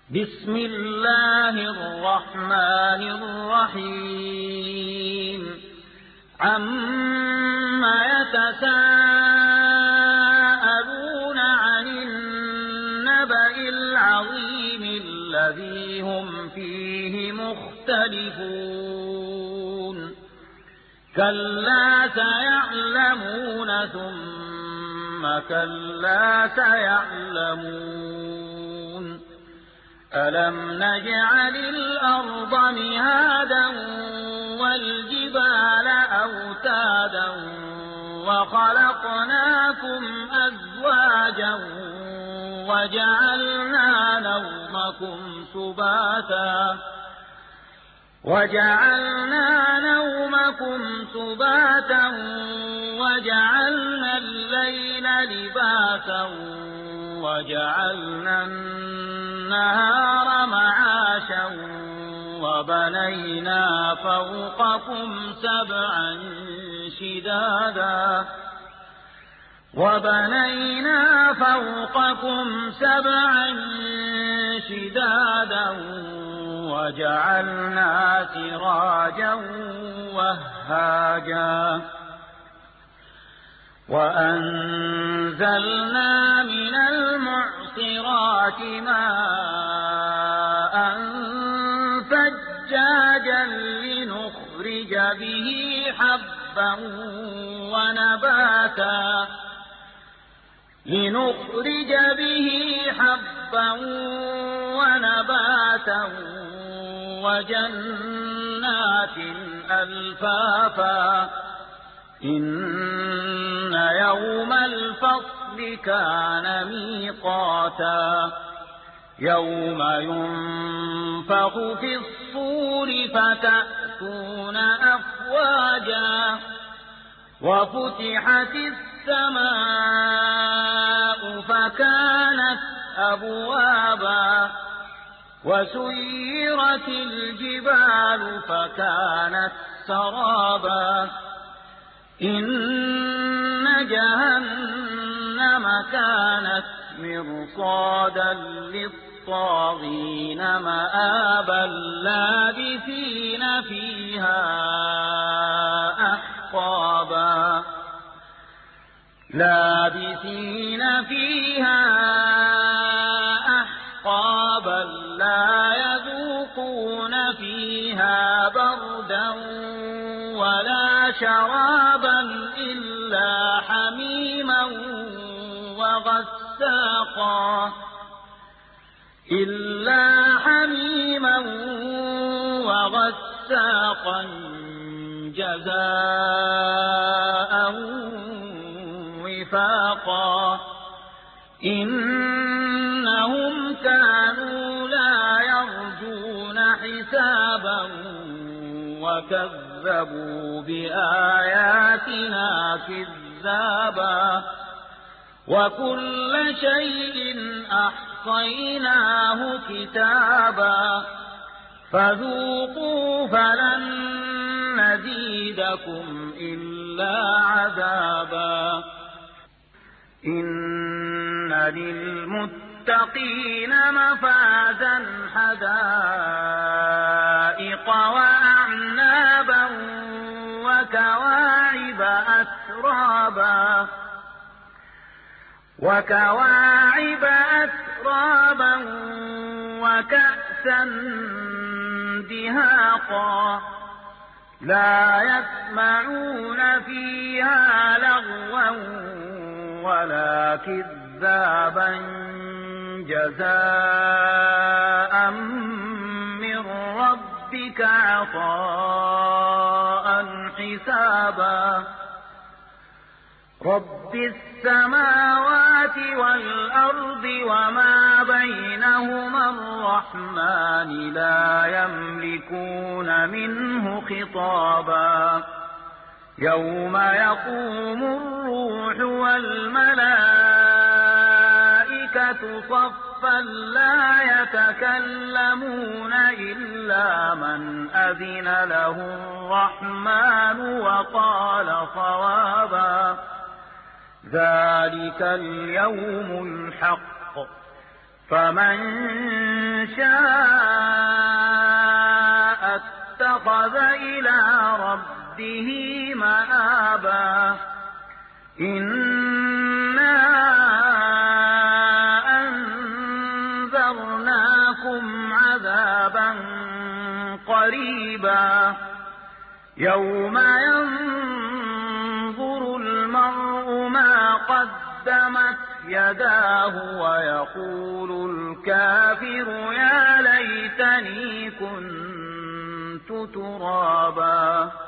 بسم الله الرحمن الرحيم عما يتساءلون عن النبأ العظيم الذي هم فيه مختلفون كلا سيعلمون ثم كلا سيعلمون ألم نجعل الأرض مهادا والجبال أوتادا وخلقناكم أزواجا وجعلنا نومكم سباتا وجعلنا الليل لباسا وجعلنا النهار معاشا وبنينا فوقكم سبعا شدادا وجعلنا سراجا وهاجا وأنزلنا من المعصرات ماء ثجاجا لنخرج به حبا ونباتا وجنات ألفافا إن يوم الفصل كان ميقاتا يوم ينفخ في الصور فتأتون أفواجا وفتحت السماء فكانت أبوابا وسيرت الجبال فكانت سرابا إن جهنم كانت مرصادا للطاغين مآبا لابثين فيها أحقابا لا يذوقون فيها بردا ولا شرابا إلا حميما وغساقا جزاء وفاقا إنهم كانوا لا يرجون حسابا وكذبوا بآياتنا كذابا وكل شيء أحصيناه كتابا فذوقوا فلن نزيدكم إلا عذابا إن للمتقين مفازا حدائق وأعنابا وكواعب أترابا وكأسا دهاقا لا يسمعون فيها لغوا ولا كذابا جزاء من ربك عطاء حسابا رب السماوات والأرض وما بينهما الرحمن لا يملكون منه خطابا يوم يقوم الروح والملائكة صفا لا يتكلمون إلا من أذن له الرحمن وقال صوابا ذلك اليوم الحق فمن شاء اتخذ إلى ربه مآبا إنا أنذرناكم عذابا قريبا يوم ينظر المرء ما قدمت يداه ويقول الكافر يا ليتني كنت ترابا